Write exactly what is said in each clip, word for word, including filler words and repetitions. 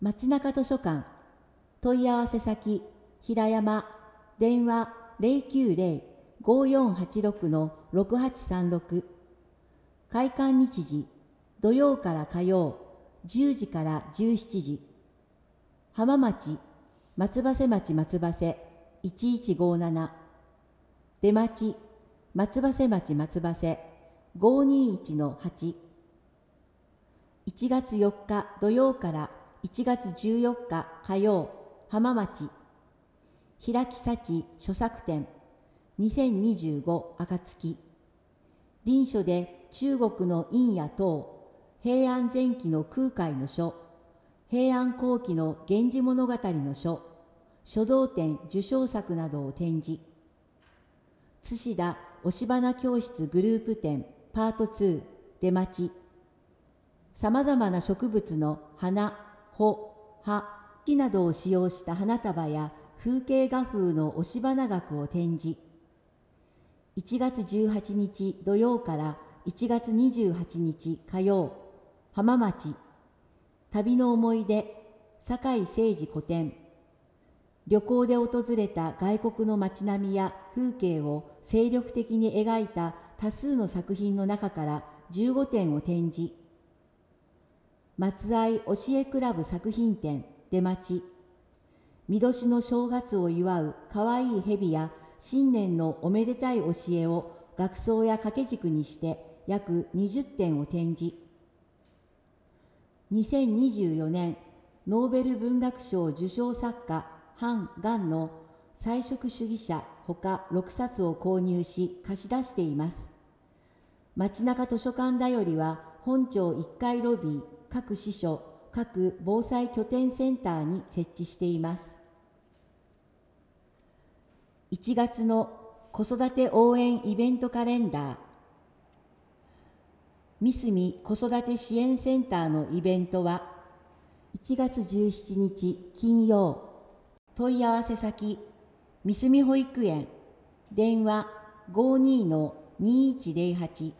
街中図書館問い合わせ先平山電話 ゼロきゅうゼロ ごーよんはちろく ろくはちさんろく 開館日時土曜から火曜じゅうじからじゅうしちじ浜町松葉瀬町松葉瀬いちいちごーなな出町松葉瀬町松葉瀬ごーにーいちのはちいちがつよっか土曜からいちがつじゅうよっか火曜浜町開き幸著作展にせんにじゅうご暁臨書で中国の陰や唐平安前期の空海の書平安後期の源氏物語の書書道展受賞作などを展示津田押し花教室グループ展パートツー出町さまざまな植物の花、穂、葉、木などを使用した花束や風景画風の押し花額を展示いちがつじゅうはちにち土曜からいちがつにじゅうはちにち火曜浜町旅の思い出堺誠司個展旅行で訪れた外国の街並みや風景を精力的に描いた多数の作品の中からじゅうごてんを展示松愛教えクラブ作品展出町見年の正月を祝うかわいい蛇や新年のおめでたい教えを額装や掛け軸にして約にじゅってんを展示にせんにじゅうよねんノーベル文学賞受賞作家韓元の菜食主義者ほかろくさつを購入し貸し出しています街中図書館だよりは本庁いっかいロビー各支所各防災拠点センターに設置していますいちがつの子育て応援イベントカレンダー三隅子育て支援センターのイベントはいちがつじゅうしちにち金曜問い合わせ先三隅保育園電話 ごーにーのにーいちゼロはち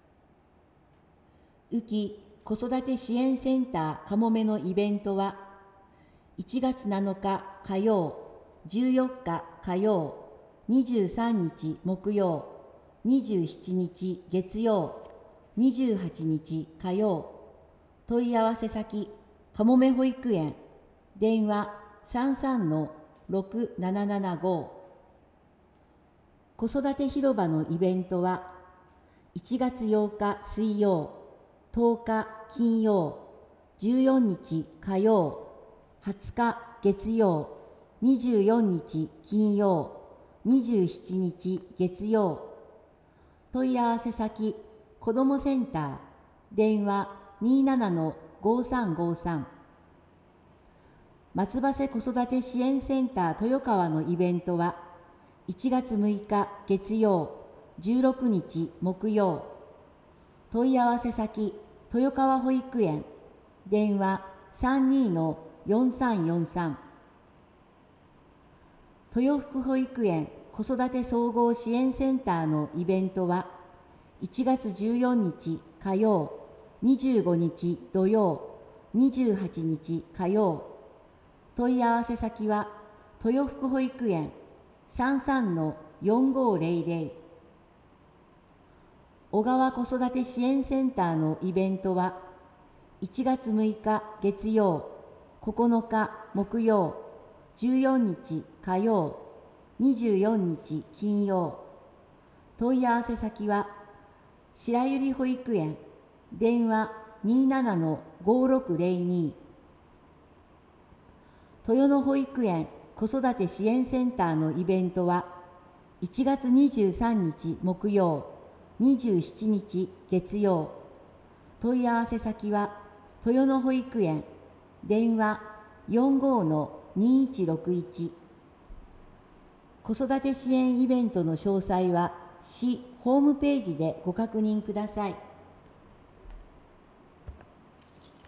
宇城子育て支援センターかもめのイベントはいちがつなのか火曜じゅうよっか火曜にじゅうさんにち木曜にじゅうしちにち月曜にじゅうはちにち火曜問い合わせ先かもめ保育園電話 さんさんのろくななななご 子育て広場のイベントはいちがつようか水曜とおか金曜じゅうよっか火曜はつか月曜にじゅうよっか金曜にじゅうしちにち月曜問い合わせ先子どもセンター電話 にーななのごーさんごーさん 松葉瀬子育て支援センター豊川のイベントはいちがつむいか月曜じゅうろくにち木曜問い合わせ先豊川保育園電話 さんにーのよんさんよんさん 豊福保育園子育て総合支援センターのイベントはいちがつじゅうよっか火曜にじゅうごにち土曜にじゅうはちにち火曜問い合わせ先は豊福保育園 さんさんのよんごーゼロゼロ 小川子育て支援センターのイベントはいちがつむいか月曜ここのか木曜じゅうよっか火曜にじゅうよっか金曜問い合わせ先は白百合保育園電話 にーななのごーろくゼロに 豊野保育園子育て支援センターのイベントはいちがつにじゅうさんにち木曜にじゅうしちにち月曜問い合わせ先は豊野保育園電話 よんごーのにーいちろくいち 子育て支援イベントの詳細は市ホームページでご確認ください。